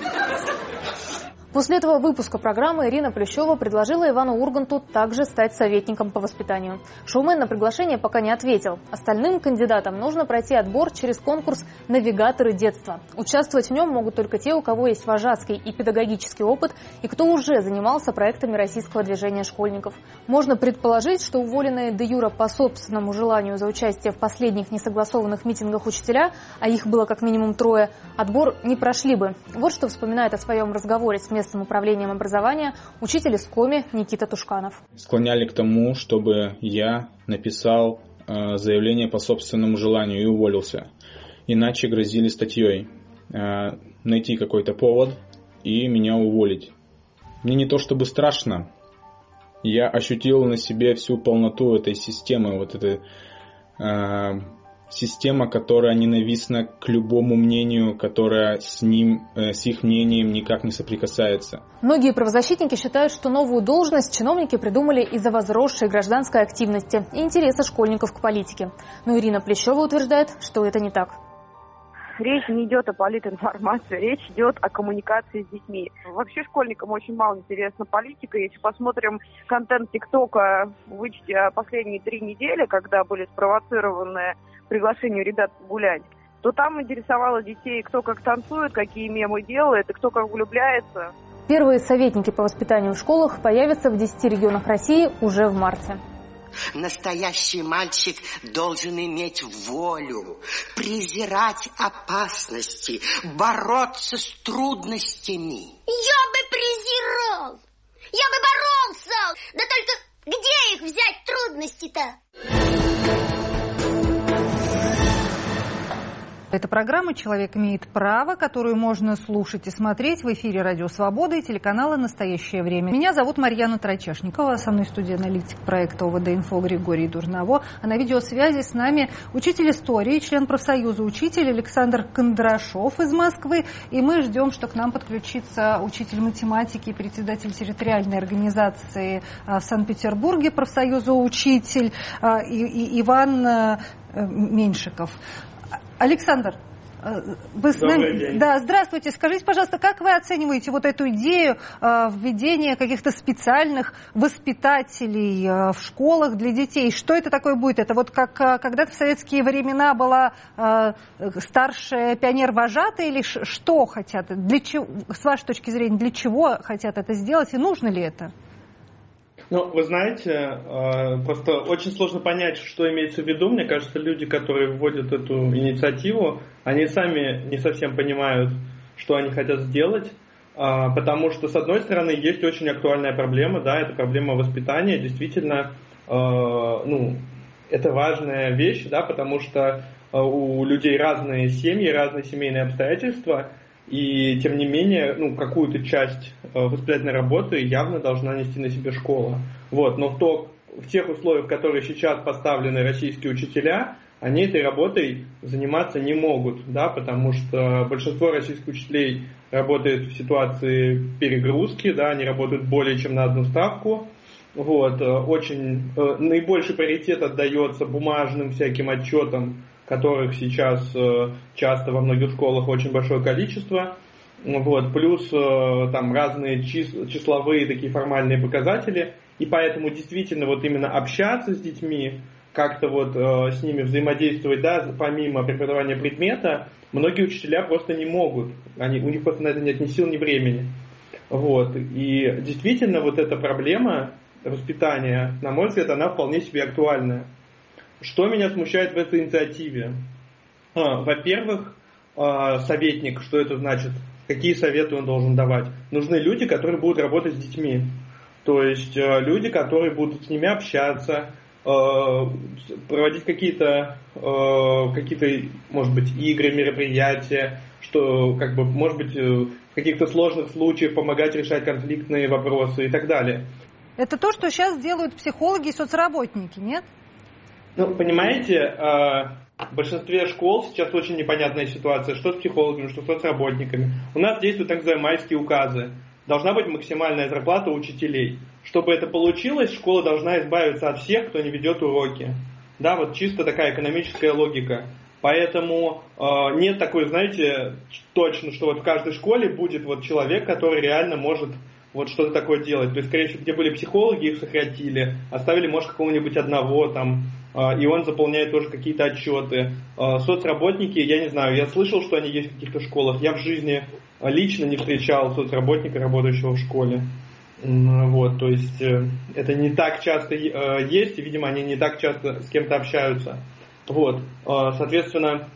После этого выпуска программы Ирина Плещева предложила Ивану Урганту также стать советником по воспитанию. Шоумен на приглашение пока не ответил. Остальным кандидатам нужно пройти отбор через конкурс «Навигаторы детства». Участвовать в нем могут только те, у кого есть вожатский и педагогический опыт, и кто уже занимался проектами Российского движения школьников. Можно предположить, что уволенные де-юре по собственному желанию за участие в последних несогласованных митингах учителя, а их было как минимум 3, отбор не прошли бы. Вот что вспоминает о своем разговоре с местным управлением образования учитель из Коми Никита Тушканов. Склоняли к тому, чтобы я написал заявление по собственному желанию и уволился. Иначе грозили статьей найти какой-то повод и меня уволить. Мне не то чтобы страшно, Я ощутил на себе всю полноту этой системы, вот этой система, которая ненавистна к любому мнению, которая с их мнением никак не соприкасается. Многие правозащитники считают, что новую должность чиновники придумали из-за возросшей гражданской активности и интереса школьников к политике. Но Ирина Плещева утверждает, что это не так. Речь не идет о политинформации, речь идет о коммуникации с детьми. Вообще школьникам очень мало интересна политика. Если посмотрим контент ТикТока, вычтя последние 3 недели, когда были спровоцированы приглашению ребят гулять, то там интересовало детей, кто как танцует, какие мемы делает и кто как влюбляется. Первые советники по воспитанию в школах появятся в 10 регионах России уже в марте. Настоящий мальчик должен иметь волю, презирать опасности, бороться с трудностями. Я бы презирал, я бы боролся, да только где их взять трудности-то? Это программа «Человек имеет право», которую можно слушать и смотреть в эфире «Радио Свобода» и телеканала «Настоящее время». Меня зовут Марьяна Трачешникова. Со мной в студии аналитик проекта ОВД-Инфо Григорий Дурново. А на видеосвязи с нами учитель истории, член профсоюза «Учитель» Александр Кондрашов из Москвы. И мы ждем, что к нам подключится учитель математики и председатель территориальной организации в Санкт-Петербурге профсоюза «Учитель» Иван Меньшиков. Александр, вы с нами? Да, здравствуйте. Скажите, пожалуйста, как вы оцениваете вот эту идею введения каких-то специальных воспитателей в школах для детей? Что это такое будет? Это вот как когда-то в советские времена была старшая пионер-вожатая или что хотят? Для чего, с вашей точки зрения, для чего хотят это сделать и нужно ли это? Ну, вы знаете, просто очень сложно понять, что имеется в виду. Мне кажется, люди, которые вводят эту инициативу, они сами не совсем понимают, что они хотят сделать, потому что, с одной стороны, есть очень актуальная проблема, да, это проблема воспитания. Действительно, это важная вещь, да, потому что у людей разные семьи, разные семейные обстоятельства. И, тем не менее, какую-то часть воспитательной работы явно должна нести на себе школа. Вот. Но в тех условиях, в которых сейчас поставлены российские учителя, они этой работой заниматься не могут, да, потому что большинство российских учителей работает в ситуации перегрузки, да, они работают более чем на одну ставку. Вот. Наибольший приоритет отдается бумажным всяким отчетам, которых сейчас часто во многих школах очень большое количество, вот, плюс там разные числовые такие формальные показатели, и поэтому действительно вот именно общаться с детьми, как-то вот с ними взаимодействовать, да, помимо преподавания предмета, многие учителя просто не могут, у них просто на это нет ни сил, ни времени. Вот, и действительно вот эта проблема воспитания, на мой взгляд, она вполне себе актуальная. Что меня смущает в этой инициативе? Во-первых, советник, что это значит? Какие советы он должен давать? Нужны люди, которые будут работать с детьми. То есть люди, которые будут с ними общаться, проводить какие-то, может быть, игры, мероприятия, что, может быть, в каких-то сложных случаях помогать решать конфликтные вопросы и так далее. Это то, что сейчас делают психологи и соцработники, нет? Понимаете, в большинстве школ сейчас очень непонятная ситуация, что с психологами, что с соцработниками. У нас действуют так называемые майские указы. Должна быть максимальная зарплата учителей. Чтобы это получилось, школа должна избавиться от всех, кто не ведет уроки. Да, вот чисто такая экономическая логика. Поэтому нет такой, знаете, точно, что вот в каждой школе будет вот человек, который реально может вот что-то такое делать. То есть, скорее всего, где были психологи, их сократили, оставили, может, какого-нибудь одного там, и он заполняет тоже какие-то отчеты. Соцработники, я не знаю, я слышал, что они есть в каких-то школах. Я в жизни лично не встречал соцработника, работающего в школе. Вот, то есть, это не так часто есть, и, видимо, они не так часто с кем-то общаются. Вот, соответственно,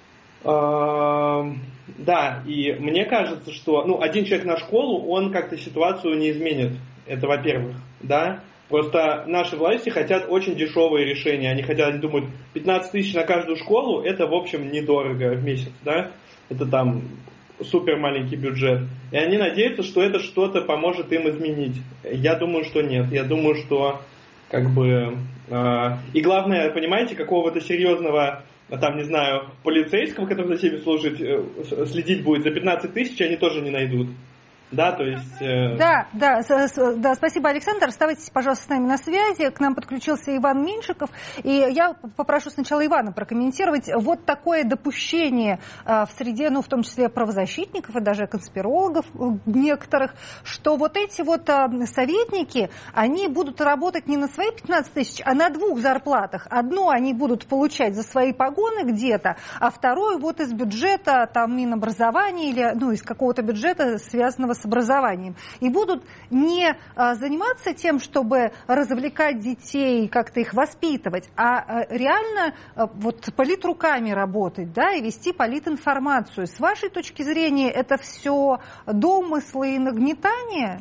да, и мне кажется, что, один человек на школу, он как-то ситуацию не изменит. Это, во-первых, да. Просто наши власти хотят очень дешевые решения. Они думают, 15 тысяч на каждую школу, это, в общем, недорого в месяц, да. Это там супер маленький бюджет. И они надеются, что это что-то поможет им изменить. Я думаю, что нет. Я думаю, что как бы... И главное, понимаете, какого-то серьезного, там, не знаю, полицейского, который за всеми служит, следить будет за 15 тысяч, они тоже не найдут. Да, то есть... Да, спасибо, Александр. Оставайтесь, пожалуйста, с нами на связи. К нам подключился Иван Меньшиков. И я попрошу сначала Ивана прокомментировать вот такое допущение в среде, ну, в том числе правозащитников и даже конспирологов некоторых, что вот эти вот советники, они будут работать не на свои 15 тысяч, а на двух зарплатах. Одну они будут получать за свои погоны где-то, а вторую вот из бюджета, там, Минобразования или, ну, из какого-то бюджета, связанного с образованием. И будут не заниматься тем, чтобы развлекать детей, как-то их воспитывать, а реально вот политруками работать, да, и вести политинформацию. С вашей точки зрения, это все домыслы и нагнетание?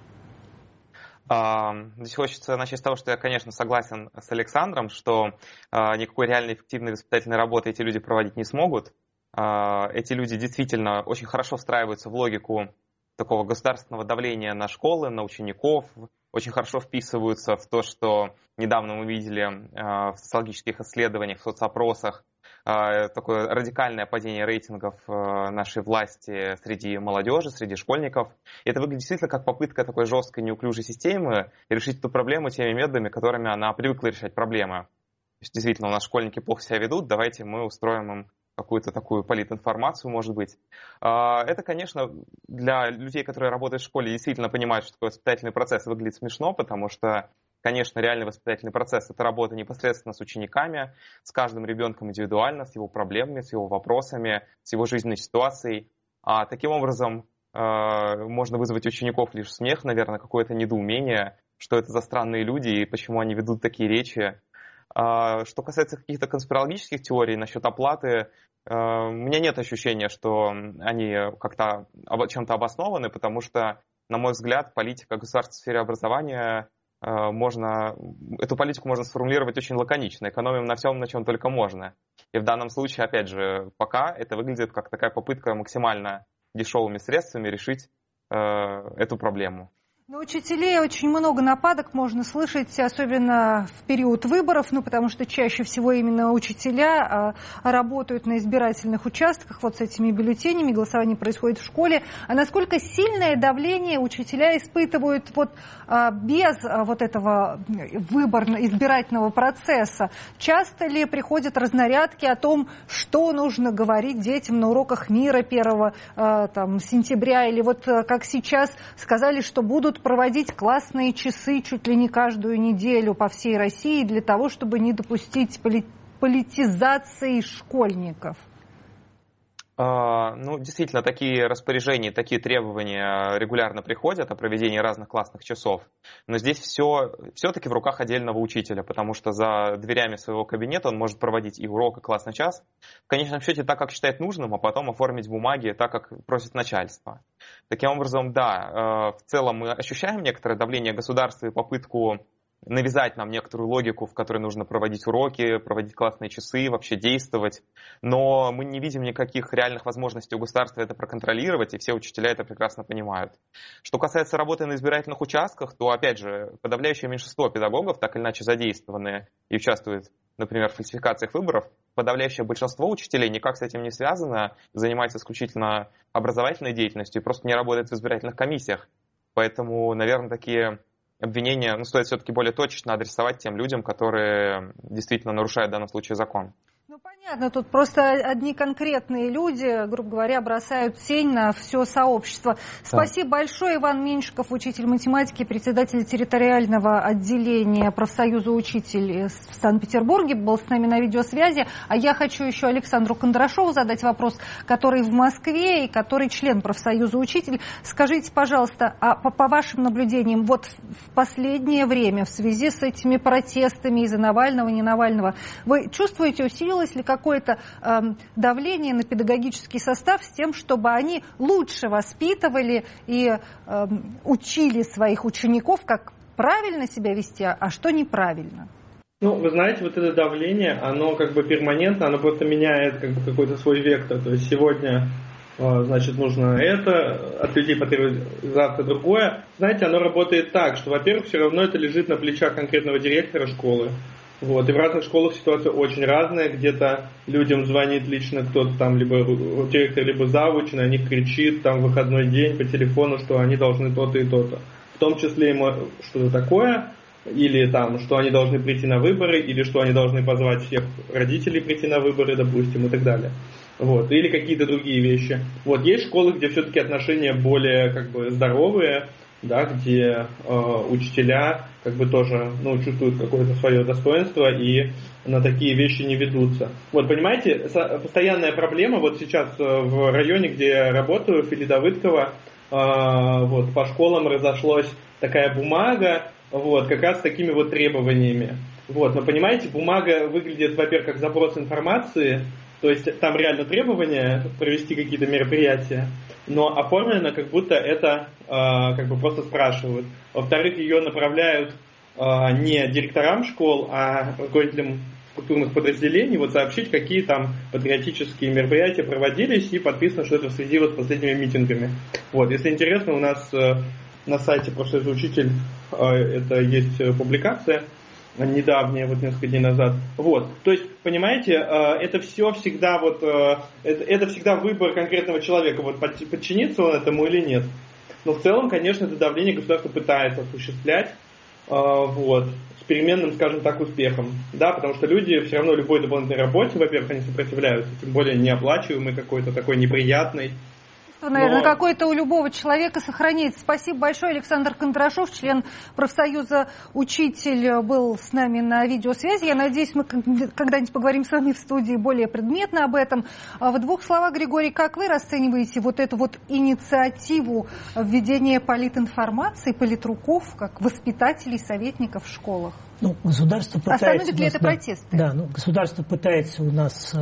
Здесь хочется начать с того, что я, конечно, согласен с Александром, что никакой реальной эффективной воспитательной работы эти люди проводить не смогут. Эти люди действительно очень хорошо встраиваются в логику такого государственного давления на школы, на учеников, очень хорошо вписываются в то, что недавно мы видели в социологических исследованиях, в соцопросах, такое радикальное падение рейтингов нашей власти среди молодежи, среди школьников. И это выглядит действительно как попытка такой жесткой, неуклюжей системы решить эту проблему теми методами, которыми она привыкла решать проблемы. То есть, действительно, у нас школьники плохо себя ведут, давайте мы устроим им какую-то такую политинформацию, может быть. Это, конечно, для людей, которые работают в школе, действительно понимают, что такой воспитательный процесс выглядит смешно, потому что, конечно, реальный воспитательный процесс – это работа непосредственно с учениками, с каждым ребенком индивидуально, с его проблемами, с его вопросами, с его жизненной ситуацией. А таким образом можно вызвать у учеников лишь смех, наверное, какое-то недоумение, что это за странные люди и почему они ведут такие речи. Что касается каких-то конспирологических теорий насчет оплаты, у меня нет ощущения, что они как-то чем-то обоснованы, потому что, на мой взгляд, политика государства в сфере образования, эту политику можно сформулировать очень лаконично, экономим на всем, на чем только можно. И в данном случае, опять же, пока это выглядит как такая попытка максимально дешевыми средствами решить эту проблему. На учителей очень много нападок можно слышать, особенно в период выборов, потому что чаще всего именно учителя работают на избирательных участках, вот с этими бюллетенями, голосование происходит в школе. А насколько сильное давление учителя испытывают без вот этого избирательного процесса? Часто ли приходят разнарядки о том, что нужно говорить детям на уроках мира 1 сентября, или вот как сейчас сказали, что будут проводить классные часы чуть ли не каждую неделю по всей России для того, чтобы не допустить политизации школьников? Действительно, такие распоряжения, такие требования регулярно приходят о проведении разных классных часов. Но здесь все-таки в руках отдельного учителя, потому что за дверями своего кабинета он может проводить и урок, и классный час. В конечном счете так, как считает нужным, а потом оформить бумаги так, как просит начальство. Таким образом, да, в целом мы ощущаем некоторое давление государства и попытку навязать нам некоторую логику, в которой нужно проводить уроки, проводить классные часы, вообще действовать. Но мы не видим никаких реальных возможностей у государства это проконтролировать, и все учителя это прекрасно понимают. Что касается работы на избирательных участках, то, опять же, подавляющее меньшинство педагогов, так или иначе задействованы и участвуют, например, в фальсификациях выборов, подавляющее большинство учителей никак с этим не связано, занимается исключительно образовательной деятельностью и просто не работает в избирательных комиссиях. Поэтому, наверное, такие обвинения стоит все-таки более точечно адресовать тем людям, которые действительно нарушают в данном случае закон. Понятно, тут просто одни конкретные люди, грубо говоря, бросают тень на все сообщество. Спасибо большое. Иван Меньшиков, учитель математики, председатель территориального отделения профсоюза учителей в Санкт-Петербурге, был с нами на видеосвязи. А я хочу еще Александру Кондрашову задать вопрос, который в Москве и который член профсоюза учителей. Скажите, пожалуйста, а по вашим наблюдениям, вот в последнее время в связи с этими протестами из-за Навального, не Навального, вы чувствуете, усилилось ли какое-то давление на педагогический состав с тем, чтобы они лучше воспитывали и учили своих учеников, как правильно себя вести, а что неправильно? Вы знаете, вот это давление, оно как бы перманентно, оно просто меняет как бы какой-то свой вектор. То есть сегодня значит, нужно это, от людей потребовать завтра другое. Знаете, оно работает так, что, во-первых, все равно это лежит на плечах конкретного директора школы. Вот. И в разных школах ситуация очень разная. Где-то людям звонит лично кто-то там, либо директор, либо завуч, на них кричит там в выходной день по телефону, что они должны то-то и то-то. В том числе что-то такое, или там, что они должны прийти на выборы, или что они должны позвать всех родителей прийти на выборы, допустим, и так далее. Вот. Или какие-то другие вещи. Вот. Есть школы, где все-таки отношения более как бы здоровые, да, где учителя как бы тоже чувствуют какое-то свое достоинство и на такие вещи не ведутся. Вот, понимаете, постоянная проблема вот сейчас в районе, где я работаю, Фили Давыдкова, вот, по школам разошлась такая бумага, вот, как раз с такими вот требованиями. Вот, но понимаете, бумага выглядит, во-первых, как запрос информации, то есть там реально требования провести какие-то мероприятия, но оформлено, как будто это как бы просто спрашивают. Во-вторых, ее направляют не директорам школ, а руководителям структурных подразделений, вот сообщить, какие там патриотические мероприятия проводились, и подписано, что это в связи вот с последними митингами. Вот, если интересно, у нас на сайте «Профсоюз Учитель» это есть публикация недавняя, вот несколько дней назад. Вот. То есть, понимаете, это все всегда вот, это всегда выбор конкретного человека, вот подчиниться он этому или нет. Но в целом, конечно, это давление государство пытается осуществлять, вот, с переменным, скажем так, успехом. Да, потому что люди все равно любой дополнительной работе, во-первых, они сопротивляются, тем более неоплачиваемый какой-то, такой неприятный. Наверное, какое-то у любого человека сохраняется. Спасибо большое. Александр Кондрашов, член профсоюза «Учитель», был с нами на видеосвязи. Я надеюсь, мы когда-нибудь поговорим с вами в студии более предметно об этом. В двух словах, Григорий, как вы расцениваете вот эту вот инициативу введения политинформации, политруков, как воспитателей, советников в школах? Ну, государство пытается... Остановит ли это протесты? Да, государство пытается у нас...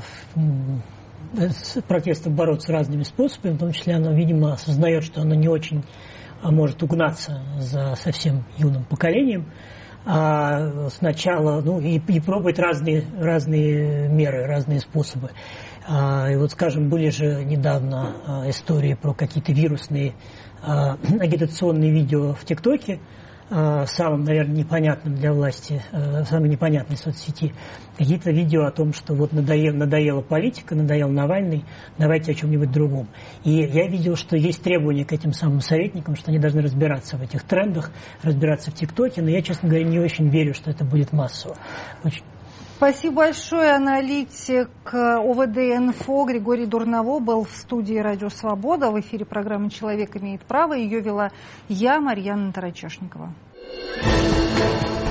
с протестом бороться разными способами, в том числе оно, видимо, осознает, что оно не очень может угнаться за совсем юным поколением, а сначала, и пробует разные меры, разные способы. И вот, скажем, были же недавно истории про какие-то вирусные агитационные видео в ТикТоке, самым, наверное, непонятным для власти, самой непонятной соцсети, какие-то видео о том, что вот надоела политика, надоел Навальный, давайте о чем-нибудь другом. И я видел, что есть требования к этим самым советникам, что они должны разбираться в этих трендах, разбираться в ТикТоке, но я, честно говоря, не очень верю, что это будет массово. Спасибо большое. Аналитик ОВД-Инфо Григорий Дурново был в студии «Радио Свобода». В эфире программы «Человек имеет право». Ее вела я, Марьяна Тарачешникова.